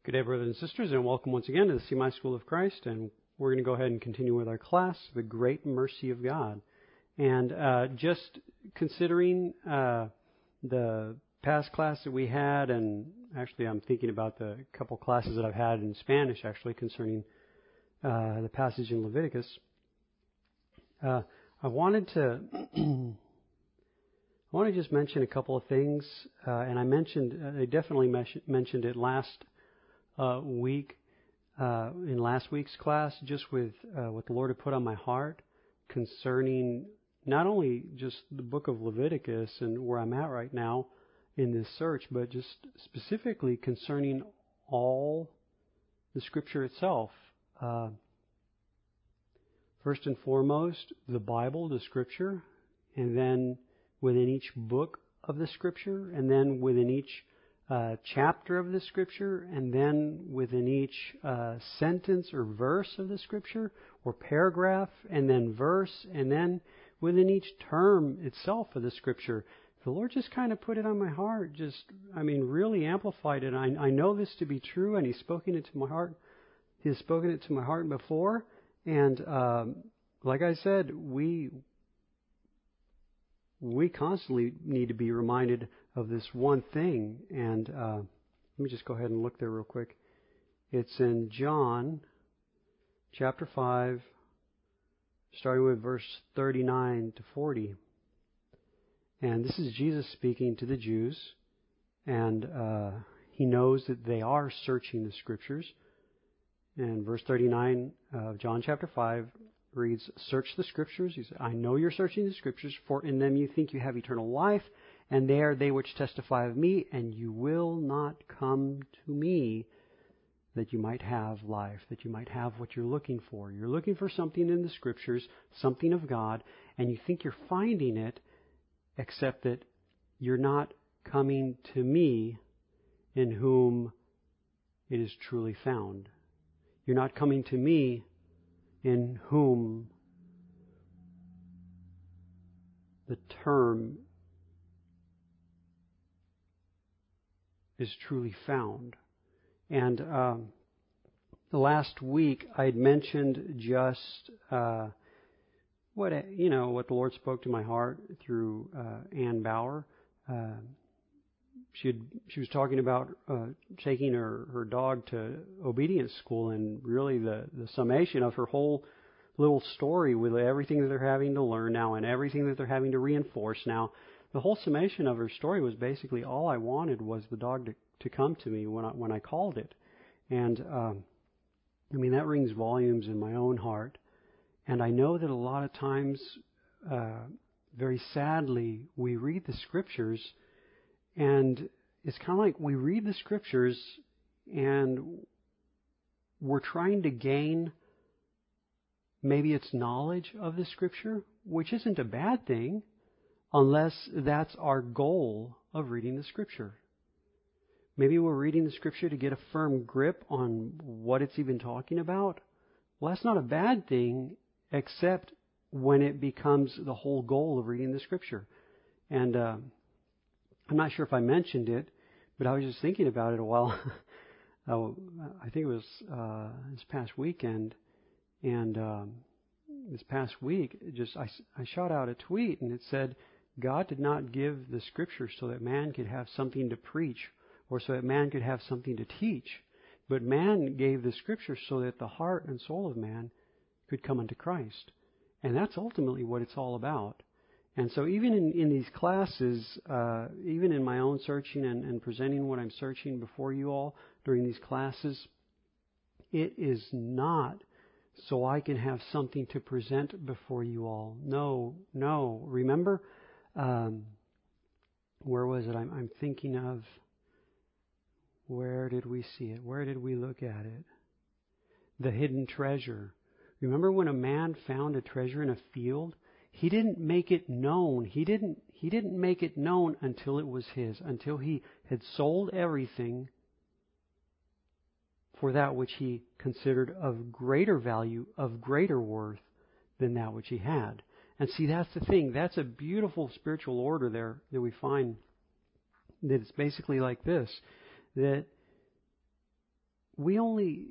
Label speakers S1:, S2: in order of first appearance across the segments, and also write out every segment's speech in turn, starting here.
S1: Good day, brothers and sisters, and welcome once again to the CMI School of Christ. And we're going to go ahead and continue with our class, The Great Mercy of God. And just considering the past class that we had, and actually I'm thinking about the couple classes that I've had in Spanish, actually, concerning the passage in Leviticus. I wanted to just mention a couple of things, and I definitely mentioned it last week in last week's class, just with what the Lord had put on my heart concerning not only just the book of Leviticus and where I'm at right now in this search, but just specifically concerning all the Scripture itself. First and foremost, the Bible, the Scripture, and then within each book of the Scripture, and then within each chapter of the Scripture, and then within each sentence or verse of the Scripture, or paragraph, and then verse, and then within each term itself of the Scripture. The Lord just kind of put it on my heart, really amplified it. I know this to be true, and He's spoken it to my heart. He has spoken it to my heart before, and like I said, we constantly need to be reminded of this one thing. And let me just go ahead and look there real quick. It's in John chapter 5, starting with verse 39 to 40. And this is Jesus speaking to the Jews, and He knows that they are searching the Scriptures. And verse 39 of John chapter 5 reads, "Search the Scriptures." He said, "I know you're searching the Scriptures, for in them you think you have eternal life, and they are they which testify of me, and you will not come to me that you might have life," that you might have what you're looking for. You're looking for something in the Scriptures, something of God, and you think you're finding it, except that you're not coming to me in whom it is truly found. You're not coming to me in whom the term is truly found. And the last week I'd mentioned just what the Lord spoke to my heart through Ann Bauer. She was talking about taking her dog to obedience school, and really the summation of her whole little story with everything that they're having to learn now and everything that they're having to reinforce now. The whole summation of her story was basically all I wanted was the dog to come to me when I called it. And that rings volumes in my own heart. And I know that a lot of times, very sadly, we read the Scriptures, and it's kind of like we read the Scriptures and we're trying to gain maybe it's knowledge of the Scripture, which isn't a bad thing, unless that's our goal of reading the Scripture. Maybe we're reading the Scripture to get a firm grip on what it's even talking about. Well, that's not a bad thing, except when it becomes the whole goal of reading the Scripture. And I'm not sure if I mentioned it, but I was just thinking about it a while. I think it was this past weekend, and this past week, I shot out a tweet, and it said, "God did not give the Scripture so that man could have something to preach, or so that man could have something to teach, but man gave the Scripture so that the heart and soul of man could come unto Christ." And that's ultimately what it's all about. And so even in these classes, even in my own searching and presenting what I'm searching before you all during these classes, it is not so I can have something to present before you all. No. Remember, where was it? I'm thinking of, where did we see it? Where did we look at it? The hidden treasure. Remember when a man found a treasure in a field? He didn't make it known. He didn't make it known until it was his, until he had sold everything for that which he considered of greater value, of greater worth than that which he had. And see, that's the thing. That's a beautiful spiritual order there that we find, that it's basically like this, that we only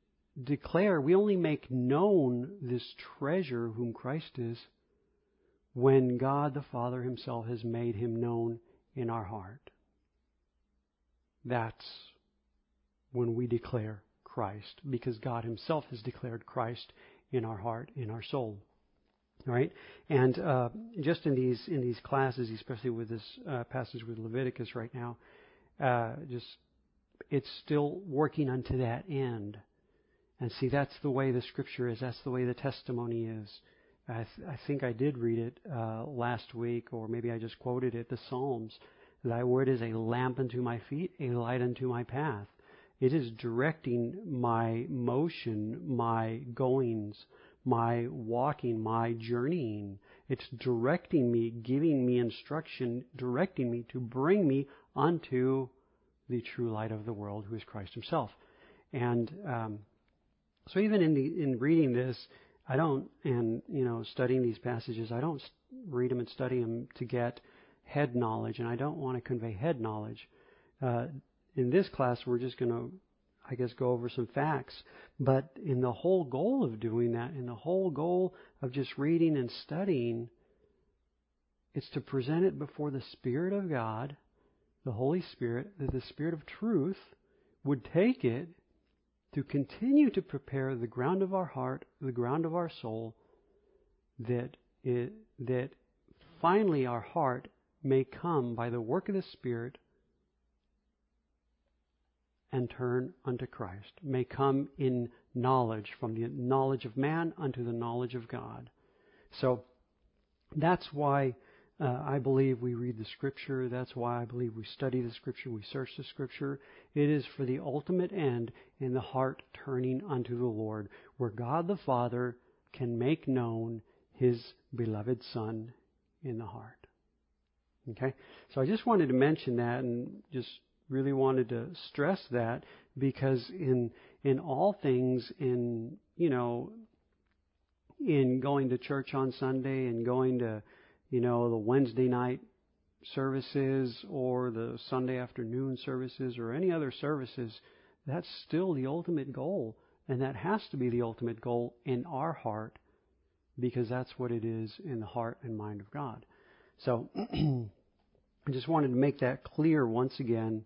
S1: make known this treasure whom Christ is when God the Father himself has made him known in our heart. That's when we declare Christ, because God himself has declared Christ in our heart, in our soul. Right? And just in these classes, especially with this passage with Leviticus right now, it's still working unto that end. And see, that's the way the Scripture is. That's the way the testimony is. I think I did read it last week, or maybe I just quoted it, the Psalms. Thy word is a lamp unto my feet, a light unto my path. It is directing my motion, my goings, my walking, my journeying. It's directing me, giving me instruction, directing me to bring me unto the true light of the world, who is Christ himself. And so even in reading this, I don't, and studying these passages, I don't read them and study them to get head knowledge, and I don't want to convey head knowledge. In this class, we're just going to, I guess, go over some facts. But in the whole goal of doing that, in the whole goal of just reading and studying, it's to present it before the Spirit of God, the Holy Spirit, that the Spirit of truth would take it to continue to prepare the ground of our heart, the ground of our soul, that finally our heart may come by the work of the Spirit and turn unto Christ, may come in knowledge, from the knowledge of man unto the knowledge of God. So that's why I believe we read the Scripture. That's why I believe we study the Scripture, we search the Scripture. It is for the ultimate end in the heart turning unto the Lord, where God the Father can make known His beloved Son in the heart. Okay? So I just wanted to mention that, and just really wanted to stress that, because in all things, in going to church on Sunday and going to the Wednesday night services or the Sunday afternoon services or any other services, that's still the ultimate goal. And that has to be the ultimate goal in our heart, because that's what it is in the heart and mind of God. So I just wanted to make that clear once again,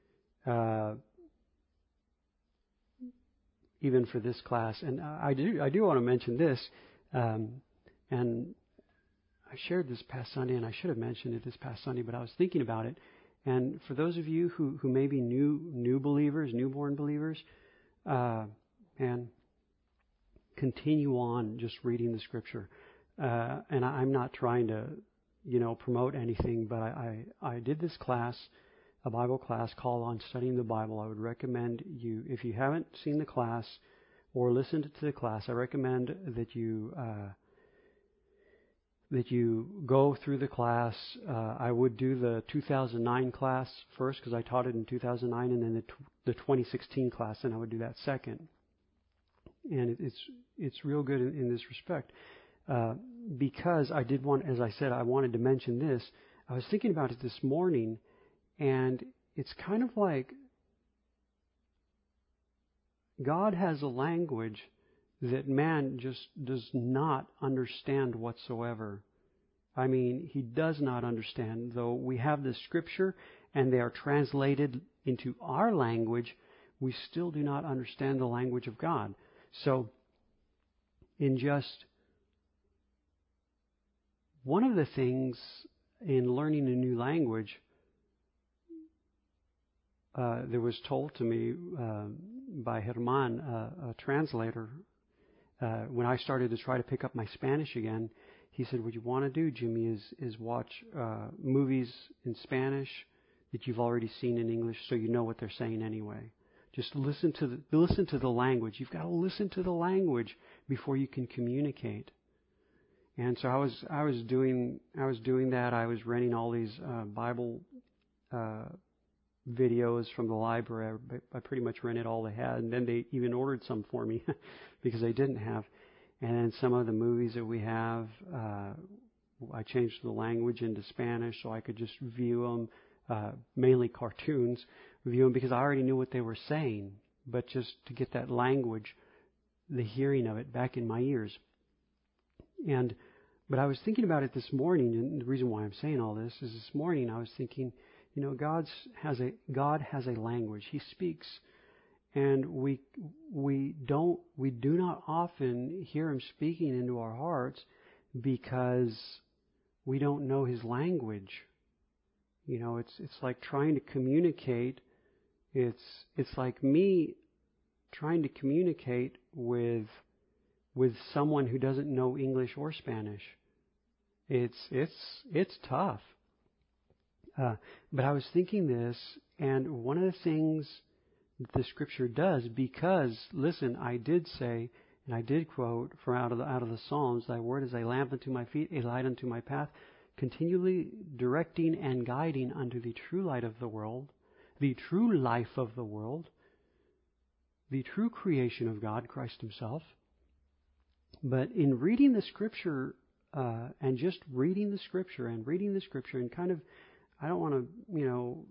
S1: even for this class. And I do want to mention this, and I shared this past Sunday, and I should have mentioned it this past Sunday, but I was thinking about it. And for those of you who may be new believers, newborn believers, and continue on just reading the Scripture. And I'm not trying to, promote anything, but I did this class, a Bible class called On Studying the Bible. I would recommend you, if you haven't seen the class or listened to the class, I recommend that you go through the class. I would do the 2009 class first, because I taught it in 2009, and then the 2016 class, and I would do that second. And it's real good in this respect, because I did want, as I said, I wanted to mention this. I was thinking about it this morning, and it's kind of like God has a language that man just does not understand whatsoever. I mean, he does not understand. Though we have the Scripture and they are translated into our language, we still do not understand the language of God. So, in just one of the things in learning a new language, that was told to me by Herman, a translator, when I started to try to pick up my Spanish again. He said, what you want to do, Jimmy, is watch movies in Spanish that you've already seen in English, so you know what they're saying anyway. Just listen to the language. You've got to listen to the language before you can communicate. And so I was doing that. I was renting all these Bible videos from the library. I pretty much rented all they had, and then they even ordered some for me because they didn't have. And then some of the movies that we have, I changed the language into Spanish so I could just view them, mainly cartoons, view them because I already knew what they were saying. but just to get that language, the hearing of it back in my ears. But I was thinking about it this morning, and the reason why I'm saying all this is this morning I was thinking, God has a language. He speaks, and we do not often hear Him speaking into our hearts because we don't know His language. It's like trying to communicate. It's like me trying to communicate with someone who doesn't know English or Spanish. It's tough. But I was thinking this, and one of the things that the Scripture does, because listen, I did say, and I did quote from out of the Psalms, "Thy word is a lamp unto my feet, a light unto my path, continually directing and guiding unto the true light of the world, the true life of the world, the true creation of God, Christ Himself." But in reading the Scripture, and just reading the Scripture and kind of, I don't want to,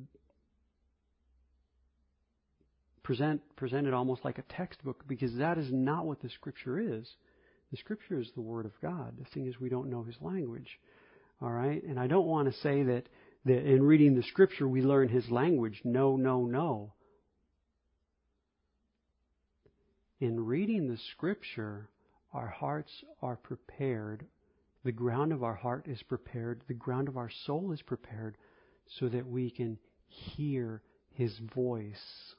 S1: present it almost like a textbook, because that is not what the Scripture is. The Scripture is the Word of God. The thing is, we don't know His language. All right? And I don't want to say that in reading the Scripture we learn His language. No, no, no. In reading the Scripture, our hearts are prepared. The ground of our heart is prepared. The ground of our soul is prepared so that we can hear His voice.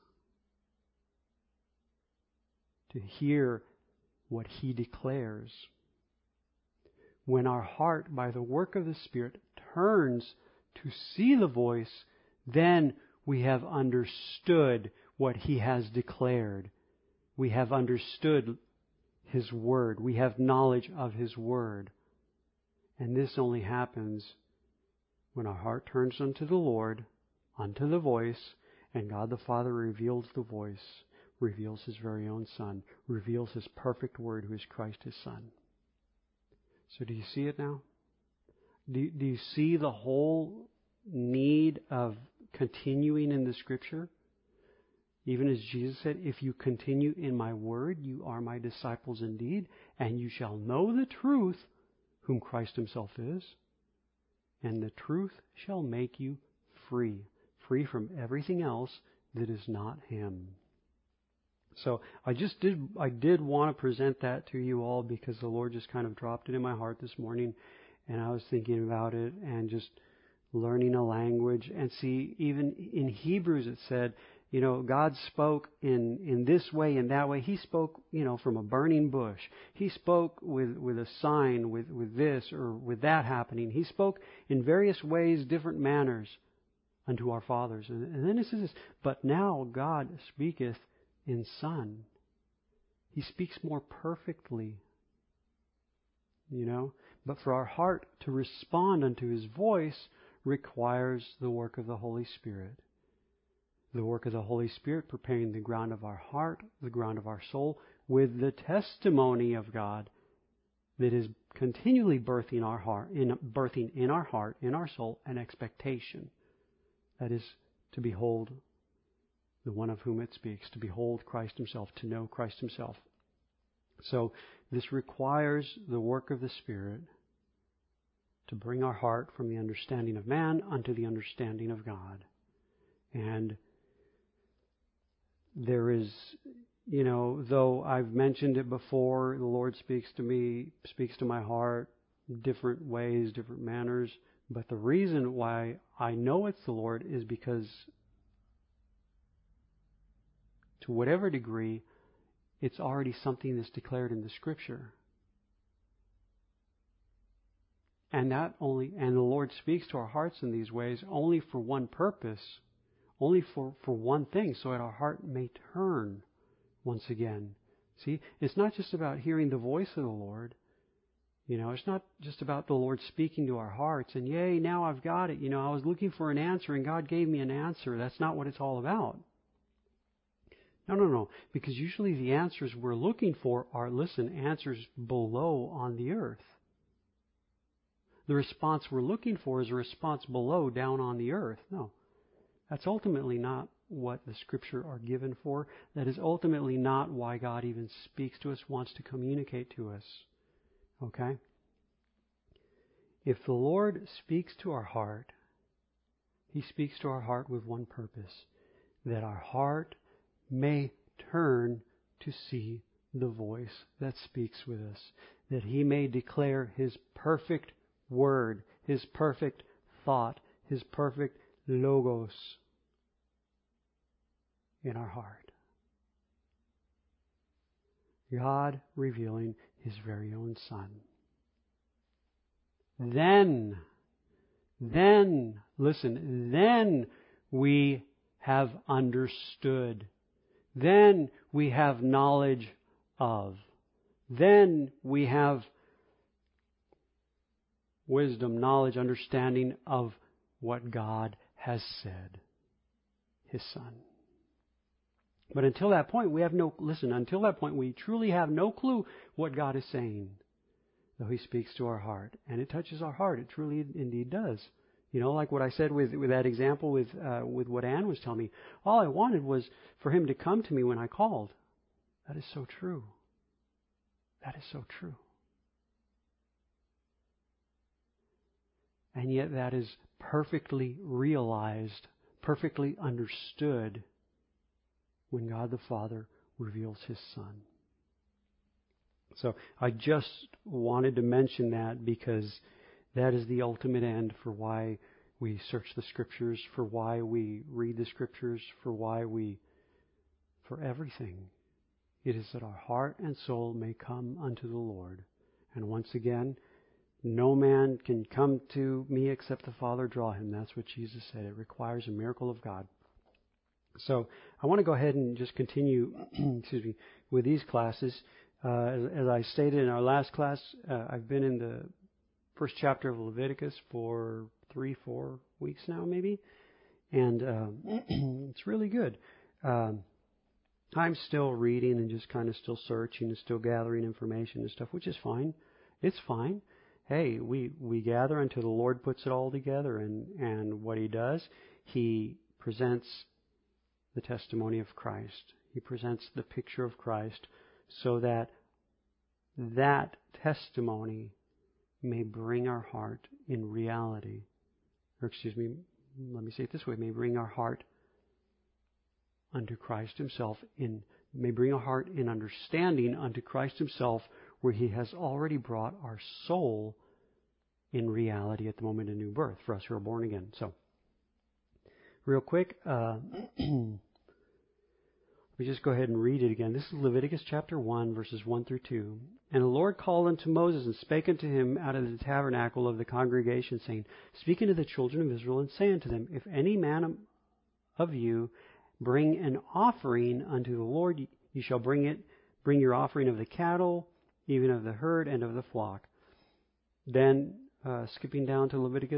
S1: To hear what He declares. When our heart, by the work of the Spirit, turns to see the voice, then we have understood what He has declared. We have understood His Word. We have knowledge of His Word. And this only happens when our heart turns unto the Lord, unto the voice, and God the Father reveals the voice, reveals His very own Son, reveals His perfect Word, who is Christ His Son. So do you see it now? Do you see the whole need of continuing in the Scripture? Even as Jesus said, "If you continue in my word, you are my disciples indeed, and you shall know the truth, whom Christ Himself is, and the truth shall make you free from everything else that is not Him." So I did want to present that to you all, because the Lord just kind of dropped it in my heart this morning, and I was thinking about it and just learning a language. And see, even in Hebrews it said, God spoke in this way and that way. He spoke, from a burning bush. He spoke with a sign, with this or with that happening. He spoke in various ways, different manners unto our fathers. And then it says this, "But now God speaketh in Son." He speaks more perfectly, But for our heart to respond unto His voice requires the work of the Holy Spirit. The work of the Holy Spirit preparing the ground of our heart, the ground of our soul, with the testimony of God that is continually birthing in our heart, in our soul, an expectation. That is to behold the one of whom it speaks, to behold Christ Himself, to know Christ Himself. So this requires the work of the Spirit to bring our heart from the understanding of man unto the understanding of God. And there is, though I've mentioned it before, the Lord speaks to me, speaks to my heart, different ways, different manners. But the reason why I know it's the Lord is because, to whatever degree, it's already something that's declared in the Scripture. And the Lord speaks to our hearts in these ways only for one purpose, only for one thing, so that our heart may turn once again. See, it's not just about hearing the voice of the Lord. It's not just about the Lord speaking to our hearts and, yay, now I've got it. I was looking for an answer and God gave me an answer. That's not what it's all about. No. Because usually the answers we're looking for are, answers below on the earth. The response we're looking for is a response below, down on the earth. No. That's ultimately not what the Scripture are given for. That is ultimately not why God even speaks to us, wants to communicate to us. Okay? If the Lord speaks to our heart, He speaks to our heart with one purpose, that our heart may turn to see the voice that speaks with us, that He may declare His perfect word, His perfect thought, His perfect logos in our heart. God revealing His very own Son. Then we have understood. Then we have knowledge of. Then we have wisdom, knowledge, understanding of what God has said, His Son. But until that point, until that point, we truly have no clue what God is saying, though He speaks to our heart. And it touches our heart. It truly indeed does. You know, like what I said with that example with what Ann was telling me. All I wanted was for Him to come to me when I called. That is so true. That is so true. And yet that is perfectly realized, perfectly understood when God the Father reveals His Son. So I just wanted to mention that because that is the ultimate end for why we search the Scriptures, for why we read the Scriptures, for everything. It is that our heart and soul may come unto the Lord. And once again, no man can come to me except the Father draw him. That's what Jesus said. It requires a miracle of God. So I want to go ahead and just continue with these classes. As I stated in our last class, I've been in the first chapter of Leviticus for 3-4 weeks now, maybe. And it's really good. I'm still reading and just kind of still searching and still gathering information and stuff, which is fine. It's fine. Hey, we gather until the Lord puts it all together. And what He does, He presents the testimony of Christ. He presents the picture of Christ so that that testimony may bring our heart in reality. Or let me say it this way, may bring our heart unto Christ Himself, may bring our heart in understanding unto Christ Himself, where He has already brought our soul in reality at the moment of new birth for us who are born again. So, real quick, let me just go ahead and read it again. This is Leviticus chapter 1, verses 1 through 2. And the Lord called unto Moses and spake unto him out of the tabernacle of the congregation, saying, Speak unto the children of Israel, and say unto them, If any man of you bring an offering unto the Lord, you shall bring your offering of the cattle, even of the herd and of the flock. Then, skipping down to Leviticus,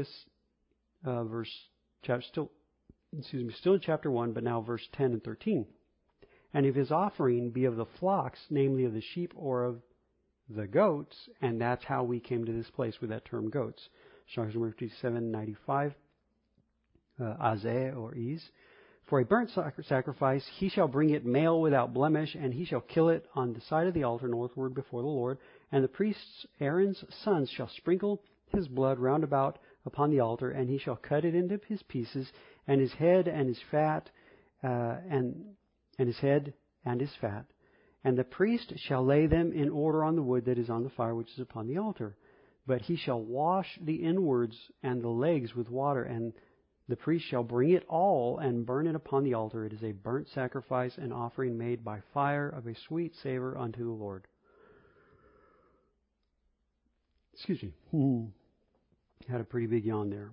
S1: still in chapter 1, but now verse 10 and 13. And if his offering be of the flocks, namely of the sheep or of the goats, and that's how we came to this place with that term goats. Strong's number 5795, Azeh or Iz. For a burnt sacrifice, he shall bring it male without blemish, and he shall kill it on the side of the altar northward before the Lord. And the priests, Aaron's sons, shall sprinkle his blood round about upon the altar, and he shall cut it into his pieces, and his head and his fat, and his head and his fat. And the priest shall lay them in order on the wood that is on the fire which is upon the altar. But he shall wash the inwards and the legs with water, and the priest shall bring it all and burn it upon the altar. It is a burnt sacrifice, an offering made by fire of a sweet savor unto the Lord. Excuse me. Had a pretty big yawn there.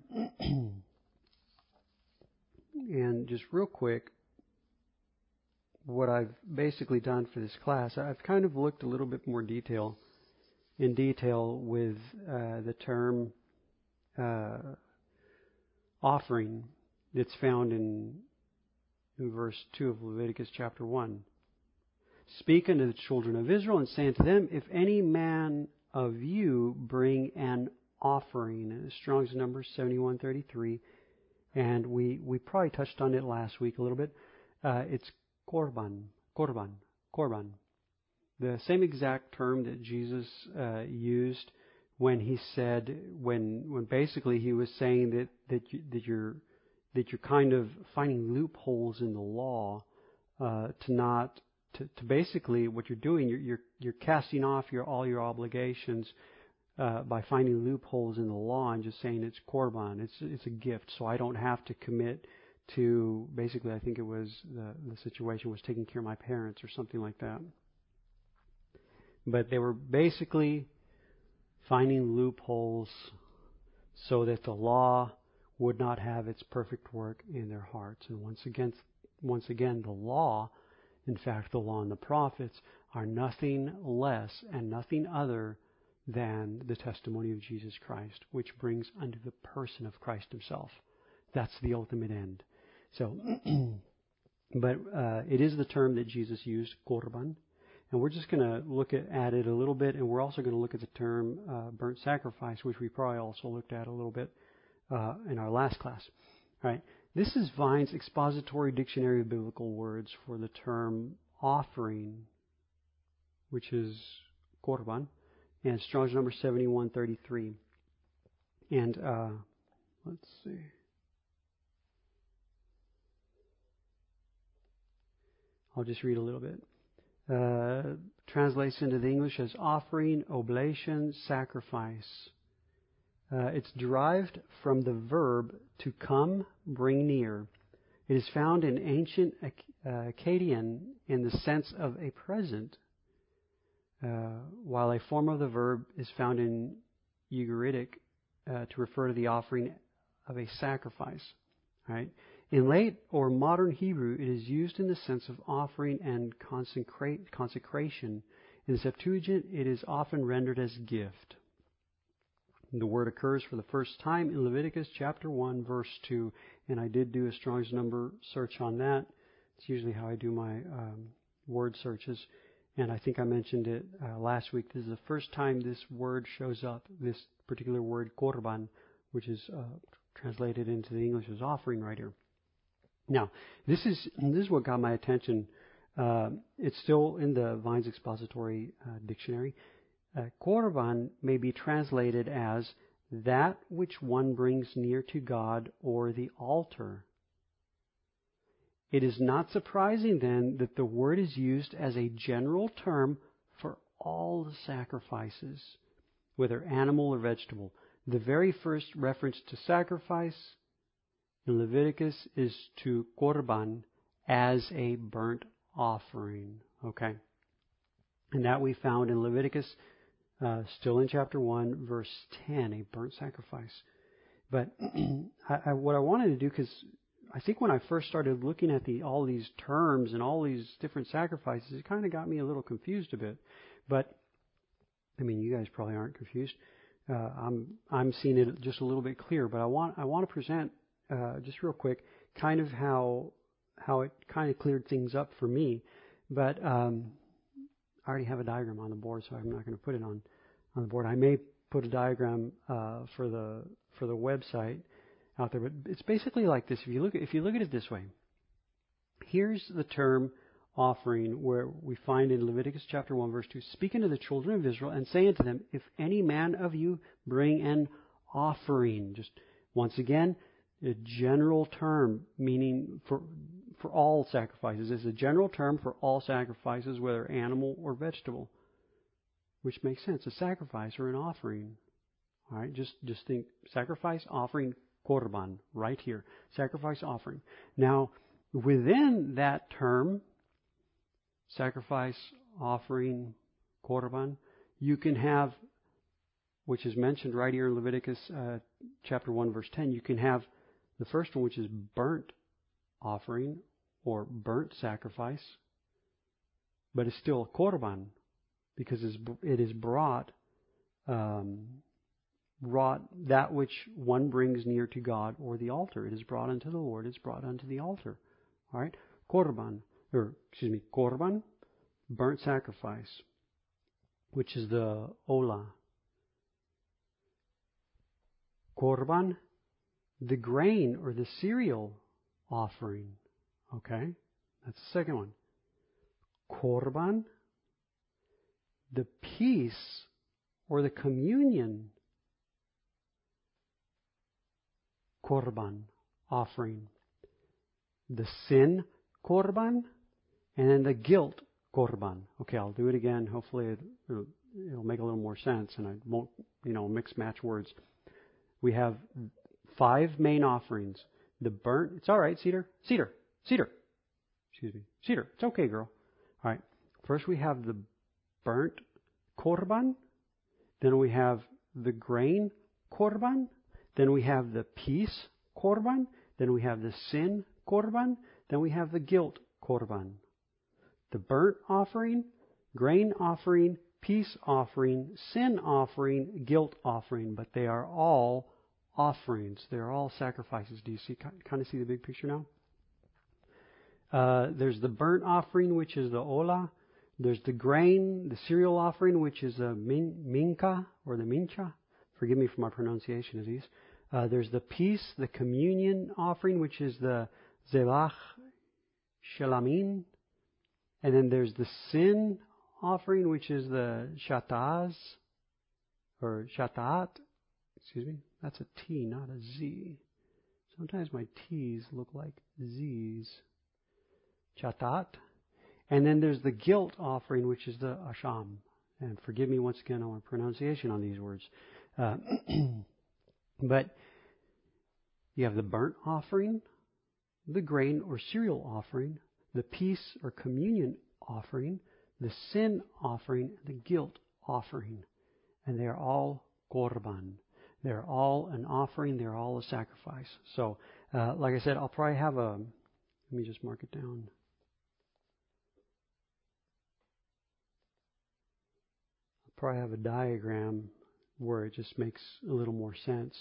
S1: And just real quick, what I've basically done for this class, I've kind of looked a little bit more in detail with the term offering that's found in verse 2 of Leviticus chapter 1. Speak unto the children of Israel and say unto them, If any man of you bring an offering, Strong's number 7133, And we probably touched on it last week a little bit. It's korban. The same exact term that Jesus used when he said, when basically he was saying that you're kind of finding loopholes in the law, to basically what you're doing, you're casting off all your obligations by finding loopholes in the law and just saying it's korban, it's a gift, so I don't have to commit to, basically I think it was the situation was taking care of my parents or something like that. But they were basically finding loopholes so that the law would not have its perfect work in their hearts. And once again, the law, in fact, the law and the prophets, are nothing less and nothing other than the testimony of Jesus Christ, which brings unto the person of Christ himself. That's the ultimate end. So, but it is the term that Jesus used, korban. And we're just going to look at it a little bit, and we're also going to look at the term burnt sacrifice, which we probably also looked at a little bit in our last class. All right. This is Vine's Expository Dictionary of Biblical Words for the term offering, which is korban, and Strong's number 7133. And let's see. I'll just read a little bit. Translates into the English as offering, oblation, sacrifice. It's derived from the verb to come, bring near. It is found in ancient Akkadian in the sense of a present, while a form of the verb is found in Ugaritic to refer to the offering of a sacrifice. Right? In late or modern Hebrew, it is used in the sense of offering and consecration. In the Septuagint, it is often rendered as gift. The word occurs for the first time in Leviticus chapter 1, verse 2, and I did do a Strong's number search on that. It's usually how I do my word searches, and I think I mentioned it last week. This is the first time this word shows up, this particular word, korban, which is translated into the English as offering right here. Now, this is what got my attention. It's still in the Vine's Expository Dictionary. Korban may be translated as that which one brings near to God or the altar. It is not surprising then that the word is used as a general term for all the sacrifices, whether animal or vegetable. The very first reference to sacrifice in Leviticus is to korban as a burnt offering. Okay? And that we found in Leviticus, still in chapter 1, verse 10, a burnt sacrifice. But what I wanted to do, because I think when I first started looking at all these terms and all these different sacrifices, it kind of got me a little confused a bit. But, I mean, you guys probably aren't confused. I'm seeing it just a little bit clearer. But I want to present just real quick kind of how it kind of cleared things up for me. But I already have a diagram on the board, so I'm not going to put it on the board. I may put a diagram for the website out there, but it's basically like this. If you look at it this way, here's the term offering, where we find in Leviticus chapter 1, verse 2, speaking to the children of Israel and saying to them, if any man of you bring an offering, just once again, a general term meaning for all sacrifices. It's a general term for all sacrifices, whether animal or vegetable, which makes sense. A sacrifice or an offering. All right, just think sacrifice, offering, korban, right here. Sacrifice, offering. Now, within that term, sacrifice, offering, korban, you can have, which is mentioned right here in Leviticus chapter 1, verse 10, you can have the first one, which is burnt offering or burnt sacrifice, but it's still a korban because it is brought that which one brings near to God or the altar. It is brought unto the Lord. It's brought unto the altar. All right, korban, burnt sacrifice, which is the olah. Korban, the grain or the cereal offering. Okay, that's the second one. Korban, the peace or the communion korban offering. The sin korban, and then the guilt korban. Okay, I'll do it again. Hopefully it'll make a little more sense and I won't, mix match words. We have 5 main offerings. The burnt, it's all right, Cedar. Excuse me. Cedar, it's okay, girl. All right. First we have the burnt korban. Then we have the grain korban. Then we have the peace korban. Then we have the sin korban. Then we have the guilt korban. The burnt offering, grain offering, peace offering, sin offering, guilt offering. But they are all offerings. They're all sacrifices. Do you kind of see the big picture now? There's the burnt offering, which is the ola. There's the grain, the cereal offering, which is the mincha or the mincha. Forgive me for my pronunciation of these. There's the peace, the communion offering, which is the zevach shelamin. And then there's the sin offering, which is the shataz or shatat. Excuse me. That's a T, not a Z. Sometimes my T's look like Z's. Chatat. And then there's the guilt offering, which is the asham. And forgive me once again on my pronunciation on these words. But you have the burnt offering, the grain or cereal offering, the peace or communion offering, the sin offering, and the guilt offering. And they are all korban. They're all an offering. They're all a sacrifice. So, like I said, I'll probably have let me just mark it down. I'll probably have a diagram where it just makes a little more sense.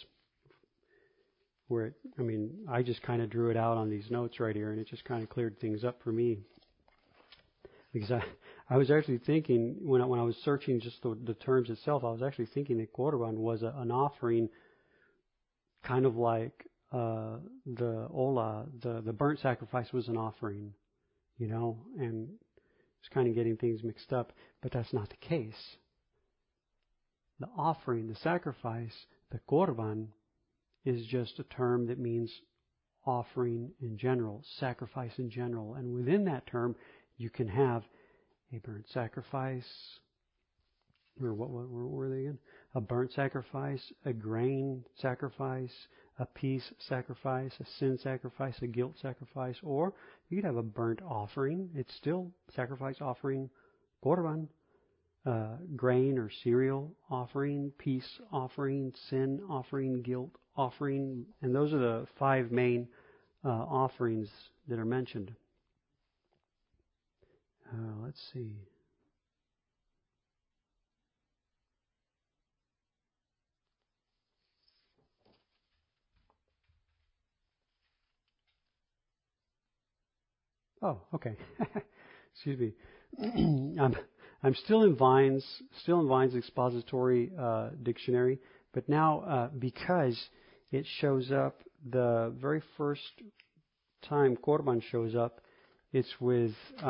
S1: I just kind of drew it out on these notes right here, and it just kind of cleared things up for me. Because I was actually thinking, when I was searching just the terms itself, I was actually thinking that korban was an offering kind of like the ola, the burnt sacrifice was an offering, and it's kind of getting things mixed up. But that's not the case. The offering, the sacrifice, the korban, is just a term that means offering in general, sacrifice in general. And within that term, you can have a burnt sacrifice, or what were they again? A burnt sacrifice, a grain sacrifice, a peace sacrifice, a sin sacrifice, a guilt sacrifice, or you could have a burnt offering. It's still sacrifice offering, korban, grain or cereal offering, peace offering, sin offering, guilt offering, and those are the 5 main offerings that are mentioned. Let's see. Oh, okay. Excuse me. I'm still in Vine's expository dictionary, but now because it shows up the very first time korban shows up, it's with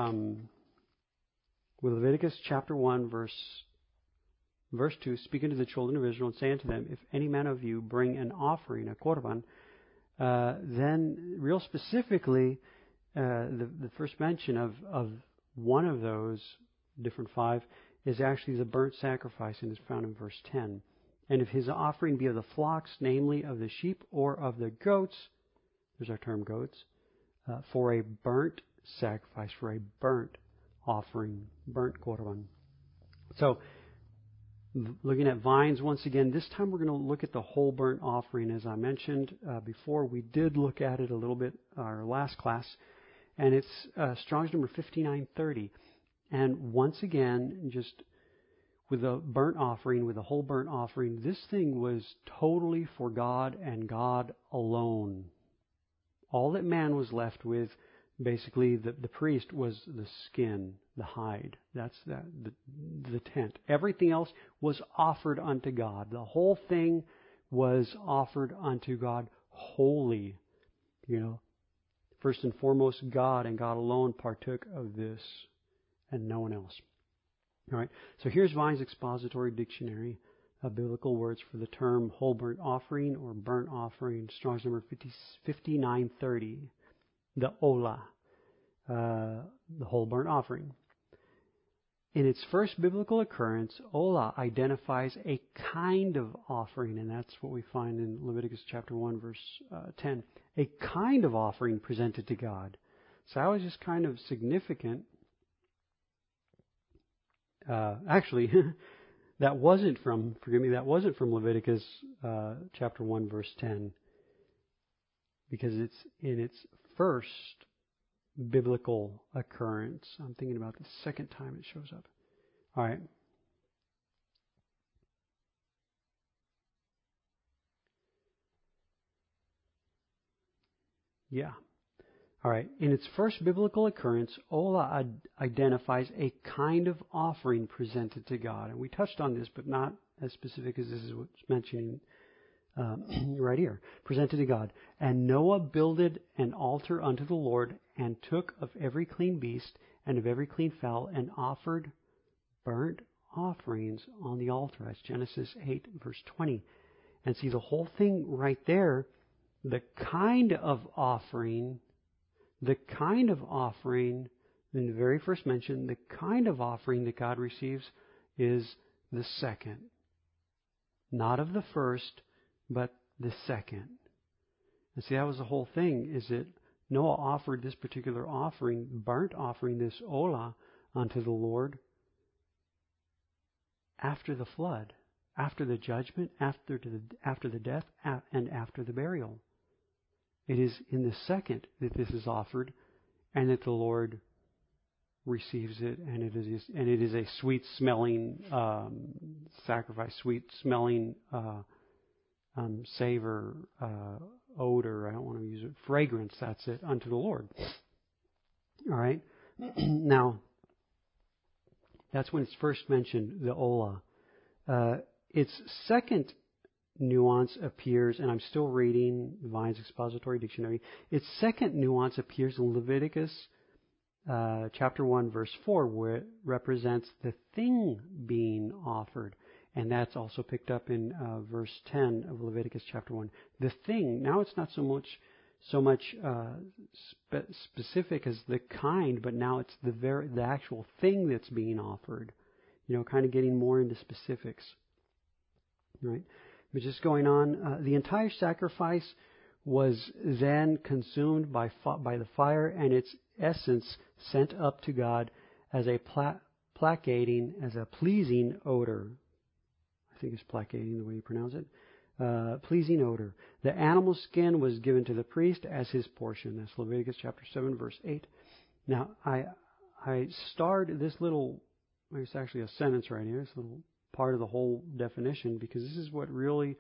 S1: Leviticus chapter 1, verse 2, speaking to the children of Israel and saying to them, if any man of you bring an offering, a korban, then real specifically, the first mention of one of those different 5 is actually the burnt sacrifice, and is found in verse 10. And if his offering be of the flocks, namely of the sheep or of the goats, there's our term goats, for a burnt sacrifice, for a burnt offering, burnt korban. So, looking at vines once again, this time we're going to look at the whole burnt offering. As I mentioned before, we did look at it a little bit our last class, and it's Strong's number 5930. And once again, just with the burnt offering, with the whole burnt offering, this thing was totally for God and God alone. All that man was left with, basically, the priest, was the skin, the hide. That's the tent. Everything else was offered unto God. The whole thing was offered unto God holy. First and foremost, God and God alone partook of this, and no one else. All right. So here's Vine's Expository Dictionary of Biblical Words for the term whole burnt offering or burnt offering. Strong's number 5930. The olah, the whole burnt offering. In its first biblical occurrence, olah identifies a kind of offering, and that's what we find in Leviticus chapter 1, verse 10. A kind of offering presented to God. So that was just kind of significant. Actually, that wasn't from Leviticus chapter 1, verse 10, because it's in its first biblical occurrence. I'm thinking about the second time it shows up. All right. Yeah. All right. In its first biblical occurrence, olah identifies a kind of offering presented to God. And we touched on this, but not as specific as this is what's mentioning right here. Presented to God. And Noah builded an altar unto the Lord, and took of every clean beast and of every clean fowl, and offered burnt offerings on the altar. That's Genesis 8, verse 20. And see the whole thing right there, the kind of offering, in the very first mention, the kind of offering that God receives is the second. Not of the first, but the second. And see, that was the whole thing, is that Noah offered this particular offering, burnt offering, this olah, unto the Lord after the flood, after the judgment, after the death, and after the burial. It is in the second that this is offered, and that the Lord receives it, and it is a sweet-smelling sacrifice, sweet-smelling savor, odor. I don't want to use it. Fragrance. That's it, unto the Lord. All right. Now, that's when it's first mentioned, the olah. Its second nuance appears, and I'm still reading Vine's Expository Dictionary. Its second nuance appears in Leviticus chapter 1, verse 4, where it represents the thing being offered. And that's also picked up in verse 10 of Leviticus chapter 1. The thing, now it's not so much specific as the kind, but now it's the actual thing that's being offered. Kind of getting more into specifics. Right? But just going on, the entire sacrifice was then consumed by the fire, and its essence sent up to God as a pleasing odor. I think it's placating the way you pronounce it. Pleasing odor. The animal skin was given to the priest as his portion. That's Leviticus chapter 7, verse 8. Now, I starred this little, it's actually a sentence right here, this little part of the whole definition, because this is what really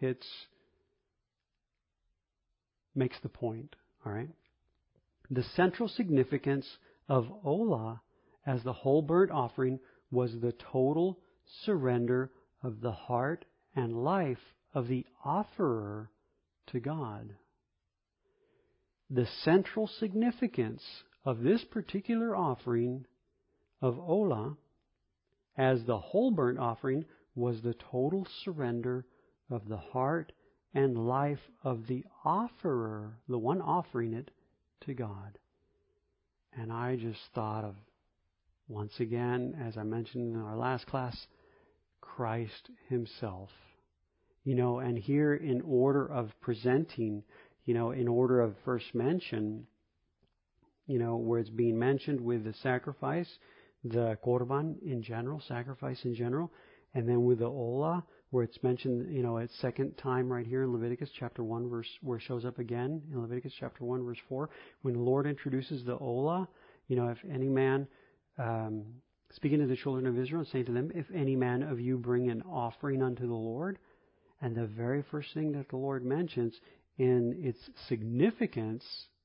S1: makes the point. All right. The central significance of olah as the whole burnt offering was the total surrender of the heart and life of the offerer to God. The central significance of this particular offering of olah as the whole burnt offering was the total surrender of the heart and life of the offerer, the one offering it, to God. And I just thought of, once again, as I mentioned in our last class, Christ himself. And here in order of presenting, in order of first mention, where it's being mentioned with the sacrifice, the korban in general, sacrifice in general, and then with the olah, where it's mentioned, at second time right here in Leviticus chapter 1, verse, where it shows up again in Leviticus chapter 1, verse 4, when the Lord introduces the olah, if any man, speaking to the children of Israel, saying to them, if any man of you bring an offering unto the Lord, and the very first thing that the Lord mentions in its significance,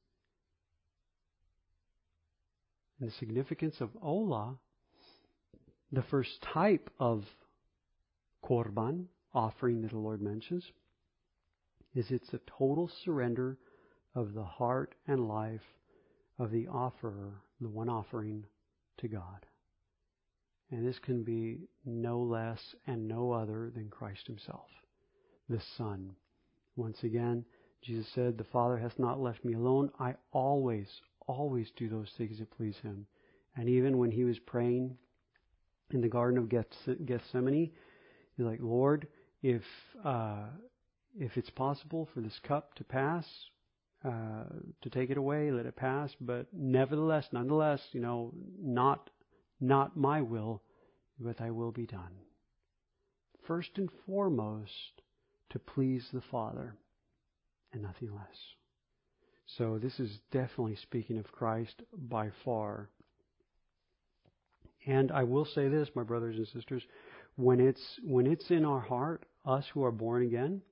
S1: in the significance of olah, the first type of korban, offering that the Lord mentions, is it's a total surrender of the heart and life of the offerer, the one offering, to God. And this can be no less and no other than Christ himself, the Son. Once again, Jesus said, the Father hath not left me alone. I always do those things that please him. And even when he was praying in the Garden of Gethsemane, he's like, Lord, if it's possible for this cup to pass, to take it away, let it pass. But nonetheless, not my will, but thy will be done. First and foremost, to please the Father and nothing less. So this is definitely speaking of Christ by far. And I will say this, my brothers and sisters, when it's in our heart, us who are born again,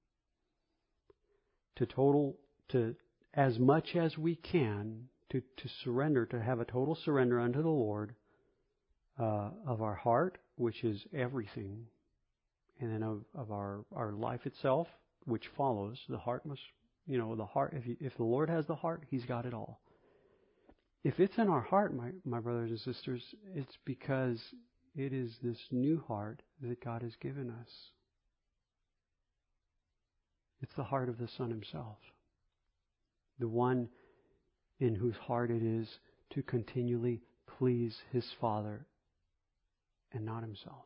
S1: to as much as we can to surrender, to have a total surrender unto the Lord of our heart, which is everything, and then of our life itself, which follows. The heart must, the heart. If the Lord has the heart, He's got it all. If it's in our heart, my brothers and sisters, it's because it is this new heart that God has given us. It's the heart of the Son himself. The one in whose heart it is to continually please his Father and not himself.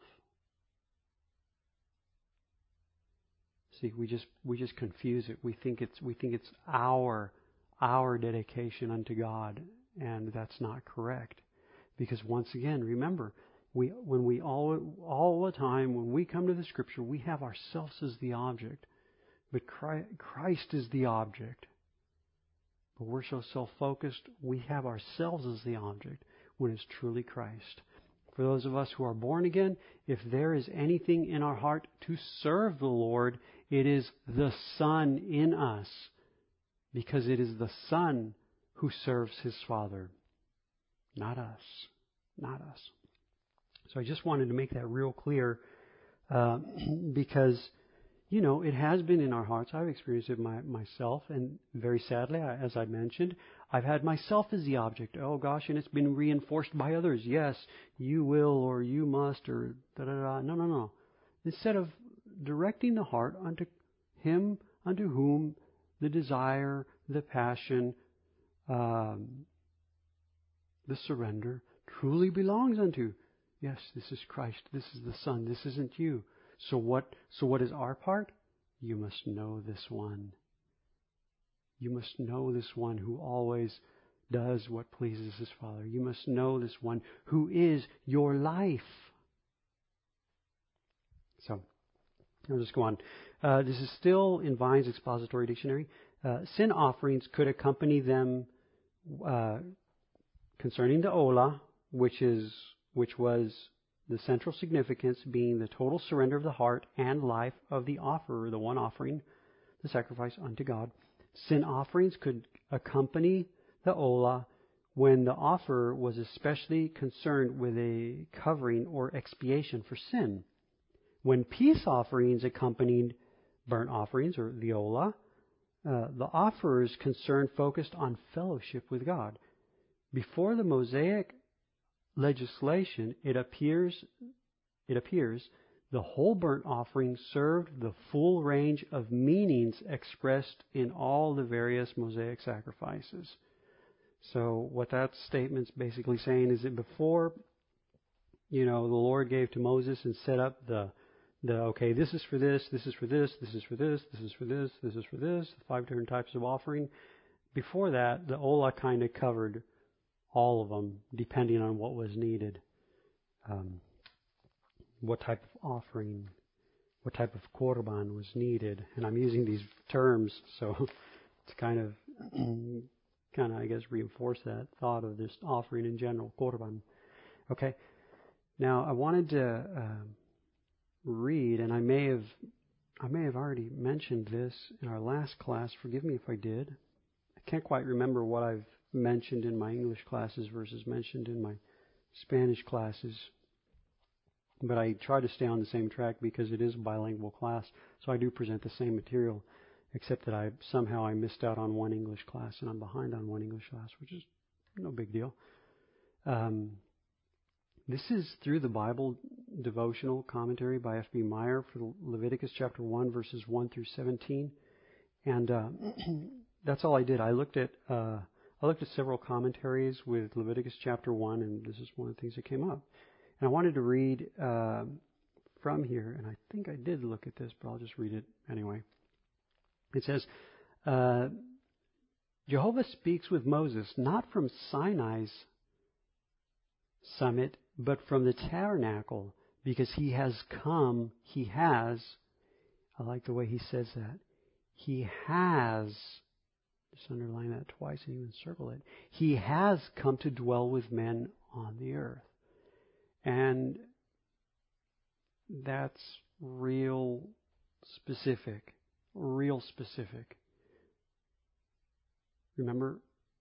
S1: See, we just confuse it. We think it's our dedication unto God, and that's not correct. Because once again, remember, when we all the time when we come to the Scripture, we have ourselves as the object, but Christ is the object. But we're so self-focused, we have ourselves as the object when it's truly Christ. For those of us who are born again, if there is anything in our heart to serve the Lord, it is the Son in us, because it is the Son who serves his Father, not us. Not us. So I just wanted to make that real clear, because, it has been in our hearts. I've experienced it myself, and very sadly, as I mentioned, I've had myself as the object. Oh gosh, and it's been reinforced by others. Yes, you will, or you must, or da-da-da. No. Instead of directing the heart unto him, unto whom the desire, the passion, the surrender truly belongs unto. Yes, this is Christ. This is the Son. This isn't you. So what is our part? You must know this one. You must know this one who always does what pleases his Father. You must know this one who is your life. So, I'll just go on. This is still in Vine's Expository Dictionary. Sin offerings could accompany them concerning the Ola, which was the central significance being the total surrender of the heart and life of the offerer, the one offering the sacrifice unto God. Sin offerings could accompany the Ola when the offerer was especially concerned with a covering or expiation for sin. When peace offerings accompanied burnt offerings, or the Ola, the offerer's concern focused on fellowship with God. Before the Mosaic legislation, it appears the whole burnt offering served the full range of meanings expressed in all the various Mosaic sacrifices. So what that statement's basically saying is that before, the Lord gave to Moses and set up okay, this is for this, this is for this, this is for this, this is for this, this is for this, the 5 different types of offering. Before that, the Ola kind of covered all of them, depending on what was needed. What type of offering, what type of korban was needed. And I'm using these terms, so to kind of, I guess, reinforce that thought of this offering in general, korban. Okay. Now, I wanted to read, and I may have already mentioned this in our last class. Forgive me if I did. I can't quite remember what I've mentioned in my English classes versus mentioned in my Spanish classes. But I try to stay on the same track because it is a bilingual class, so I do present the same material. except that I missed out on one English class, and I'm behind on one English class, which is no big deal. This is Through the Bible devotional commentary by F.B. Meyer for Leviticus chapter 1, verses 1 through 17. And that's all I did. I looked at several commentaries with Leviticus chapter 1, and this is one of the things that came up. And I wanted to read from here, and I think I did look at this, but I'll just read it anyway. It says, Jehovah speaks with Moses, not from Sinai's summit, but from the tabernacle, because he has, I like the way he says that, he has, just underline that twice and even circle it, he has come to dwell with men on the earth. And that's real specific. Remember,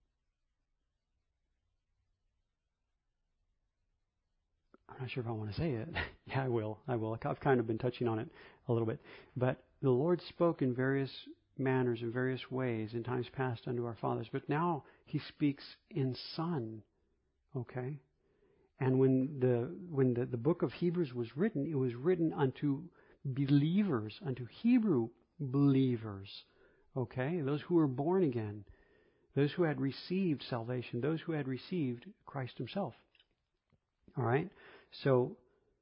S1: I'm not sure if I want to say it. Yeah, I will. I've kind of been touching on it a little bit. But the Lord spoke in various manners, in various ways, in times past unto our fathers. But now He speaks in Son. Okay? And when the book of Hebrews was written, it was written unto believers, unto Hebrew believers. Okay? Those who were born again. Those who had received salvation. Those who had received Christ Himself. All right? So,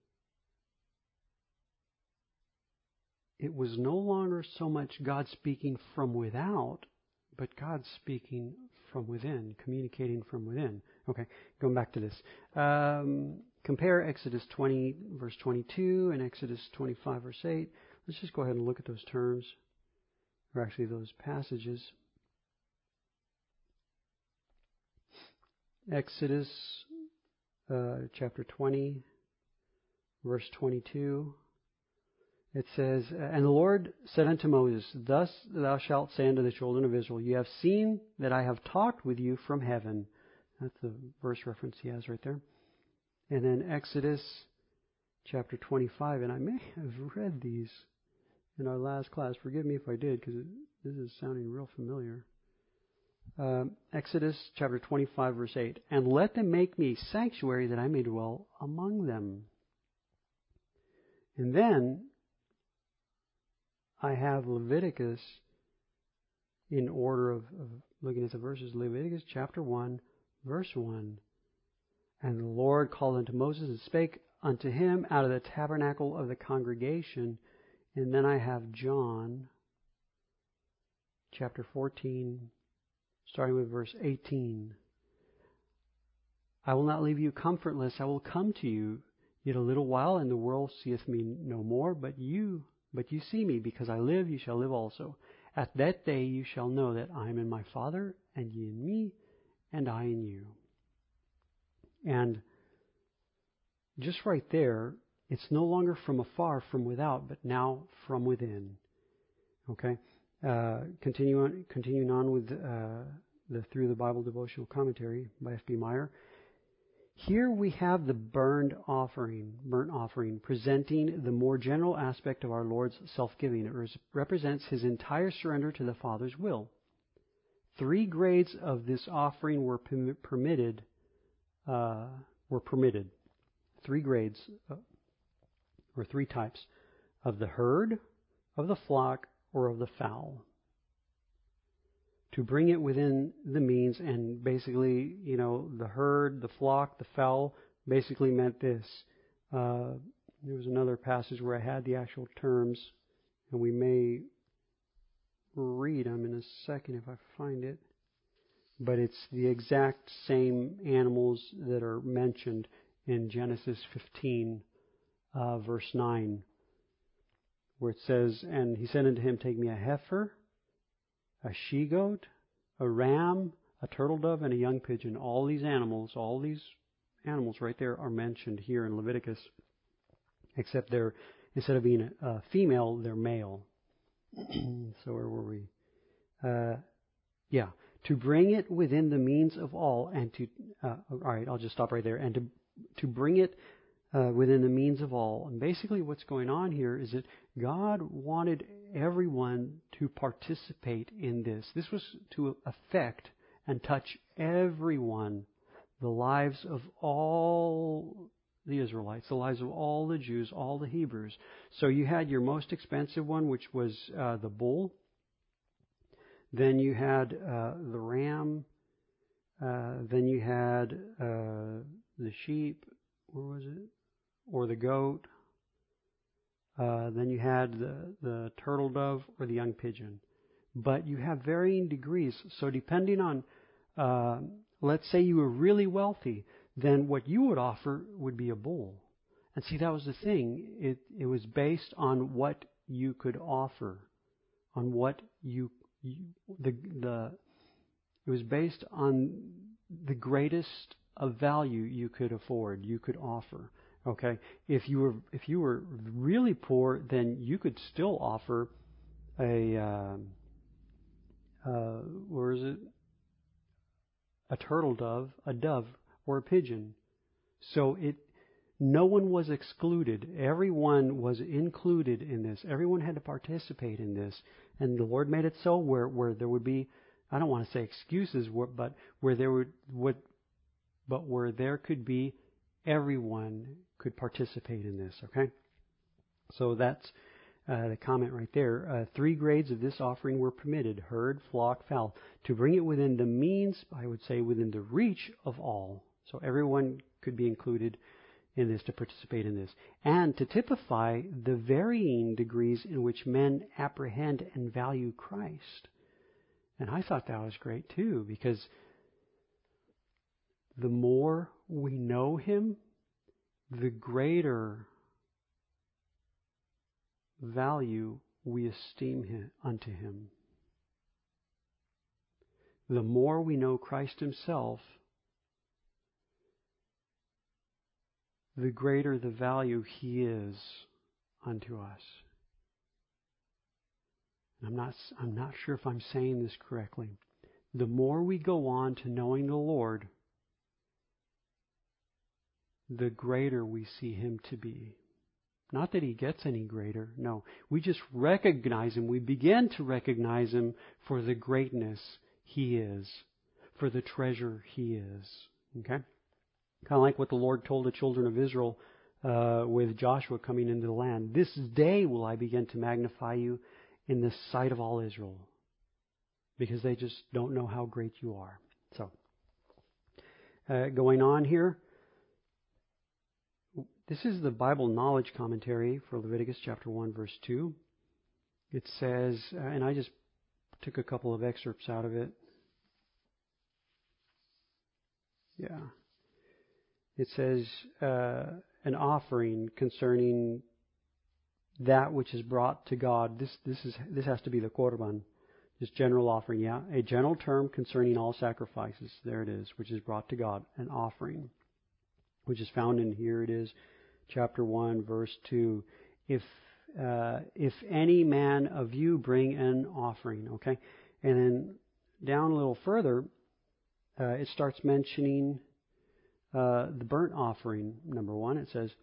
S1: it was no longer so much God speaking from without, but God speaking from within, communicating from within. Okay, going back to this. Compare Exodus 20, verse 22, and Exodus 25, verse 8. Let's just go ahead and look at those terms, or actually those passages. Exodus chapter 20, verse 22. It says, And the Lord said unto Moses, Thus thou shalt say unto the children of Israel, You have seen that I have talked with you from heaven. That's the verse reference he has right there. And then Exodus chapter 25, and I may have read these in our last class. Forgive me if I did, because this is sounding real familiar. Exodus chapter 25, verse 8. And let them make me a sanctuary that I may dwell among them. And then I have Leviticus in order of looking at the verses. Leviticus chapter 1, verse 1. And the Lord called unto Moses and spake unto him out of the tabernacle of the congregation. And then I have John chapter 14, starting with verse 18. I will not leave you comfortless. I will come to you. Yet a little while, and the world seeth me no more, but you see me, because I live, you shall live also. At that day you shall know that I am in my Father, and ye in me, and I in you. And just right there, it's no longer from afar, from without, but now from within. Okay? Continuing on with the Through the Bible devotional commentary by F.B. Meyer. Here we have the burnt offering, presenting the more general aspect of our Lord's self-giving. It represents His entire surrender to the Father's will. 3 grades of this offering were permitted. 3 grades, or 3 types, of the herd, of the flock, or of the fowl. To bring it within the means, and basically, the herd, the flock, the fowl, basically meant this. There was another passage where I had the actual terms, and we may read them in a second if I find it. But it's the exact same animals that are mentioned in Genesis 15, verse 9, where it says, And he said unto him, Take me a heifer, a she-goat, a ram, a turtle dove, and a young pigeon. All these animals right there are mentioned here in Leviticus, except instead of being a female, they're male. So where were we? To bring it within the means of all, and to, all right, I'll just stop right there. And to bring it within the means of all. And basically what's going on here is that God wanted everyone to participate in this. This was to affect and touch everyone, the lives of all the Israelites, the lives of all the Jews, all the Hebrews. So you had your most expensive one, which was the bull. Then you had the ram. Then you had the sheep. Where was it? Or the goat. Then you had the turtle dove or the young pigeon. But you have varying degrees. So depending on, let's say you were really wealthy, then what you would offer would be a bull. And see, that was the thing. It was based on what you could offer, on what it was based on the greatest of value you could afford, you could offer. Okay, if you were really poor, then you could still offer a turtle dove, a dove, or a pigeon. So no one was excluded. Everyone was included in this. Everyone had to participate in this, and the Lord made it so where there would be, I don't want to say excuses, but where there could be, everyone could participate in this. Okay, so that's the comment right there. 3 grades of this offering were permitted: herd, flock, fowl, to bring it within the means, I would say, within the reach of all. So everyone could be included in this, to participate in this, and to typify the varying degrees in which men apprehend and value Christ. And I thought that was great too, because the more we know Him, the greater value we esteem unto Him. The more we know Christ Himself, the greater the value He is unto us. I'm not sure if I'm saying this correctly. The more we go on to knowing the Lord, the greater we see Him to be. Not that He gets any greater. No, we just recognize Him. We begin to recognize Him for the greatness He is, for the treasure He is. Okay? Kind of like what the Lord told the children of Israel with Joshua coming into the land. This day will I begin to magnify you in the sight of all Israel, because they just don't know how great you are. So, going on here, this is the Bible Knowledge Commentary for Leviticus chapter 1, verse 2. It says, and I just took a couple of excerpts out of it. Yeah. It says, an offering concerning that which is brought to God. This has to be the korban, this general offering. Yeah, a general term concerning all sacrifices. There it is, which is brought to God, an offering, which is found in, here it is, chapter 1, verse 2. If any man of you bring an offering, okay, and then down a little further, it starts mentioning the burnt offering. Number 1, it says,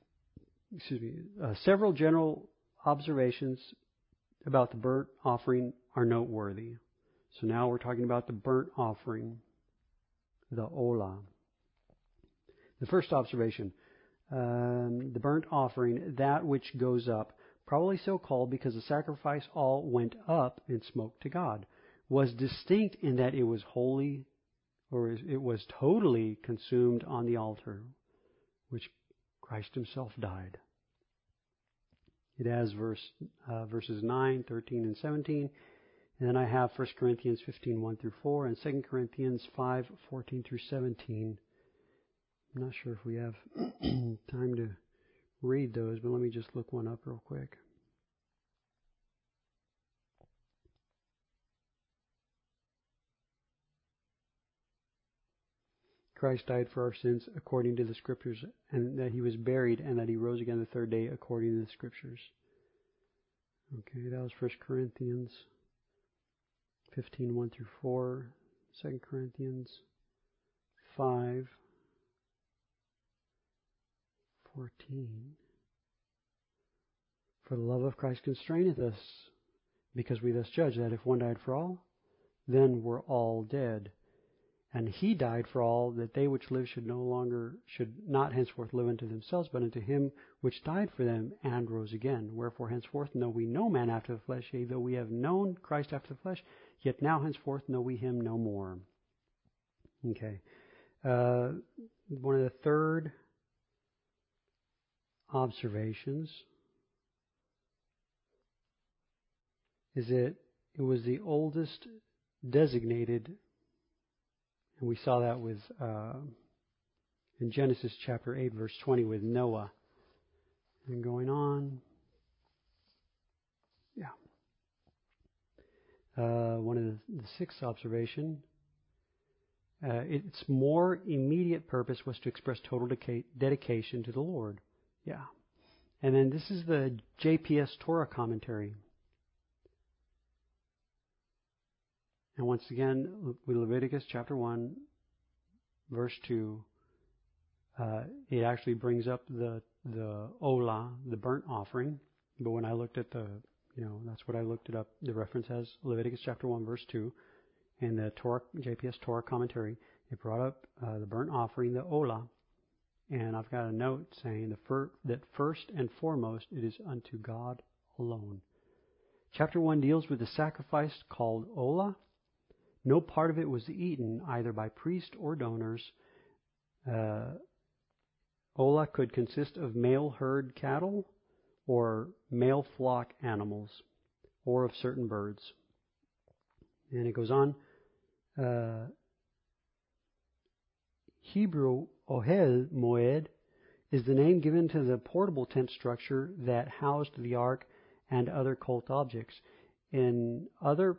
S1: several general observations about the burnt offering are noteworthy. So now we're talking about the burnt offering, the olah. The first observation, the burnt offering, that which goes up, probably so called because the sacrifice all went up in smoke to God, was distinct in that it was wholly, or it was totally consumed on the altar, which Christ Himself died. It has verses 9, 13, and 17. And then I have 1 Corinthians 15, 1 through 4, and 2 Corinthians 5, 14 through 17. I'm not sure if we have time to read those, but let me just look one up real quick. Christ died for our sins according to the Scriptures, and that He was buried, and that He rose again the third day according to the Scriptures. Okay, that was 1 Corinthians 15, 1 through 4, 2 Corinthians 5, 14. For the love of Christ constraineth us, because we thus judge that if one died for all, then we're all dead. And he died for all, that they which live should not henceforth live unto themselves, but unto him which died for them and rose again. Wherefore henceforth know we no man after the flesh, yea, though we have known Christ after the flesh, yet now henceforth know we him no more. Okay. One of the third observations is that it was the oldest designated, and we saw that with in Genesis chapter 8, verse 20 with Noah. And going on. Yeah. One of the sixth observation, its more immediate purpose was to express total dedication to the Lord. Yeah. And then this is the JPS Torah commentary. And once again, with Leviticus chapter 1, verse 2, it actually brings up the Olah, the burnt offering. But when I looked at that's what I looked it up, the reference as Leviticus chapter 1, verse 2, in the Torah, JPS Torah commentary, it brought up the burnt offering, the Olah. And I've got a note saying that first and foremost it is unto God alone. Chapter 1 deals with the sacrifice called Olah. No part of it was eaten either by priest or donors. Olah could consist of male herd cattle or male flock animals or of certain birds. And it goes on. Hebrew Ohel Moed is the name given to the portable tent structure that housed the ark and other cult objects. In other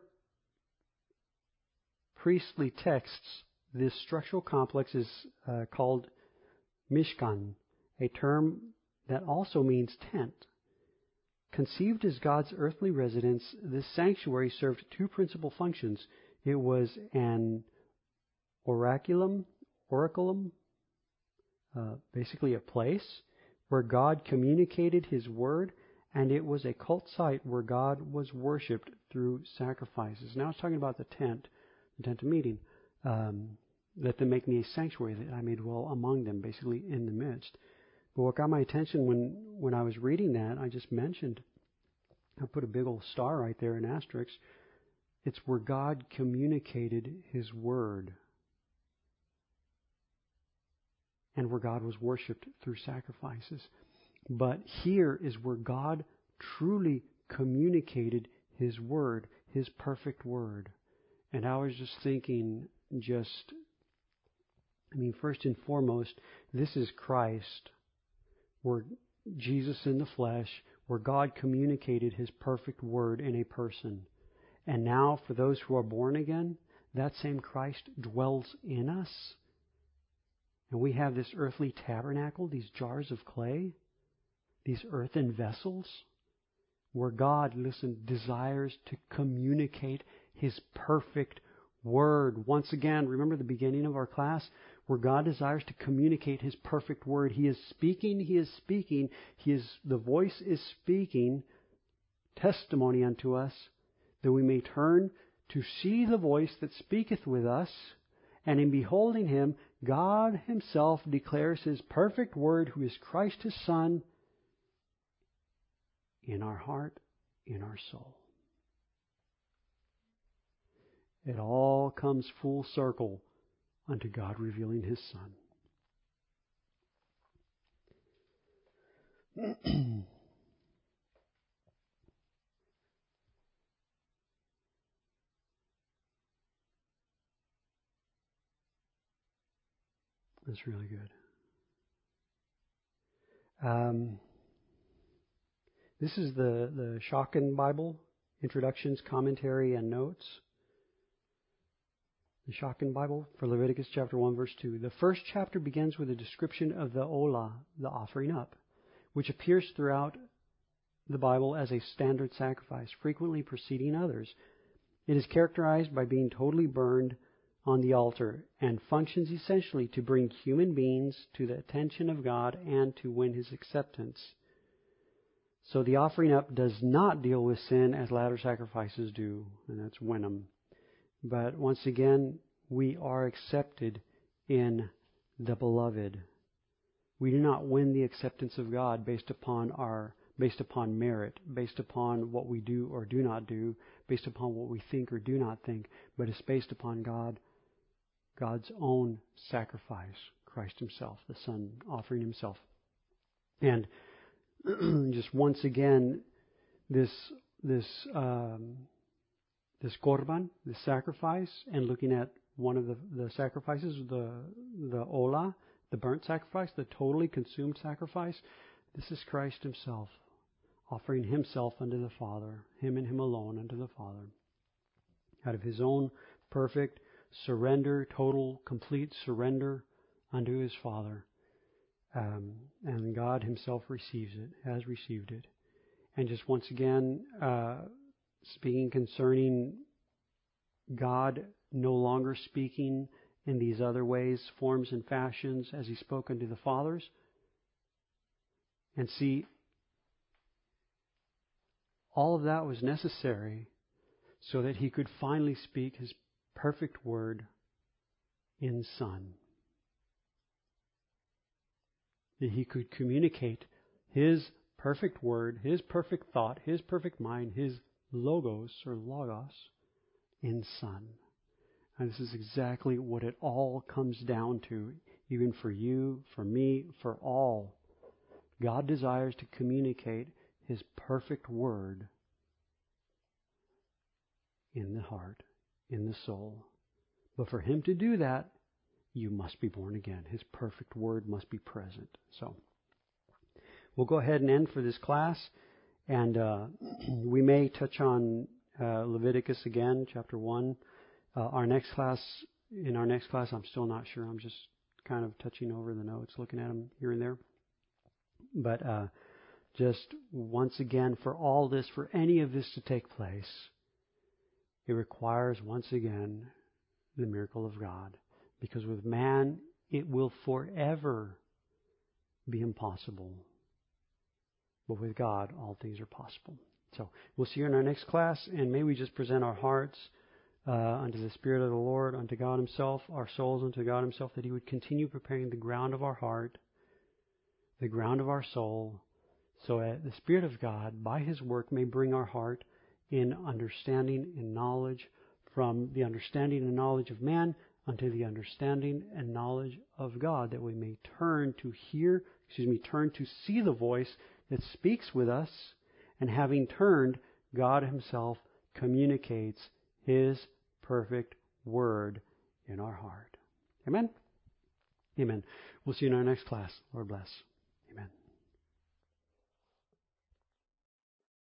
S1: priestly texts, this structural complex is called Mishkan, a term that also means tent. Conceived as God's earthly residence, this sanctuary served two principal functions. It was an oraculum, basically a place where God communicated His word, and it was a cult site where God was worshipped through sacrifices. Now it's talking about the tent of meeting, that they make me a sanctuary, that I may dwell among them, basically in the midst. But what got my attention when I was reading that, I just mentioned, I put a big old star right there, an asterisk. It's where God communicated His word, and where God was worshipped through sacrifices. But here is where God truly communicated His word, His perfect word. And I was just thinking, first and foremost, this is Christ, where Jesus in the flesh, where God communicated His perfect word in a person. And now for those who are born again, that same Christ dwells in us. And we have this earthly tabernacle, these jars of clay, these earthen vessels, where God, desires to communicate His perfect word. Once again, remember the beginning of our class, where God desires to communicate His perfect word. He is speaking, the voice is speaking testimony unto us, that we may turn to see the voice that speaketh with us, and in beholding Him, God Himself declares His perfect word, who is Christ His Son, in our heart, in our soul. It all comes full circle unto God revealing His Son. That's really good. This is the Schocken Bible, Introductions, Commentary, and Notes. The Schocken Bible for Leviticus chapter 1, verse 2. The first chapter begins with a description of the Olah, the offering up, which appears throughout the Bible as a standard sacrifice, frequently preceding others. It is characterized by being totally burned on the altar and functions essentially to bring human beings to the attention of God and to win His acceptance. So the offering up does not deal with sin as latter sacrifices do, and that's win them. But once again, we are accepted in the Beloved. We do not win the acceptance of God based upon merit, based upon what we do or do not do, based upon what we think or do not think, but it's based upon God's own sacrifice, Christ Himself, the Son offering Himself. And just once again, this korban, the sacrifice, and looking at one of the sacrifices, the ola, the burnt sacrifice, the totally consumed sacrifice, this is Christ Himself, offering Himself unto the Father, Him and Him alone unto the Father, out of His own perfect surrender, total, complete surrender unto His Father. And God Himself receives it, has received it. And just once again, speaking concerning God no longer speaking in these other ways, forms, and fashions as He spoke unto the fathers. And see, all of that was necessary so that He could finally speak His perfect word in Son. That He could communicate His perfect word, His perfect thought, His perfect mind, His logos or logos in Son. And this is exactly what it all comes down to, even for you, for me, for all. God desires to communicate His perfect word in the heart, in the soul. But for Him to do that, you must be born again. His perfect word must be present. So we'll go ahead and end for this class. And we may touch on Leviticus again, chapter 1. In our next class, I'm still not sure. I'm just kind of touching over the notes, looking at them here and there. But just once again, for all this, for any of this to take place, it requires, once again, the miracle of God. Because with man, it will forever be impossible. But with God, all things are possible. So we'll see you in our next class, and may we just present our hearts unto the Spirit of the Lord, unto God Himself, our souls unto God Himself, that He would continue preparing the ground of our heart, the ground of our soul, so that the Spirit of God, by His work, may bring our heart in understanding and knowledge, from the understanding and knowledge of man unto the understanding and knowledge of God, that we may turn to see the voice that speaks with us, and having turned, God Himself communicates His perfect word in our heart. Amen? Amen. We'll see you in our next class. Lord bless. Amen.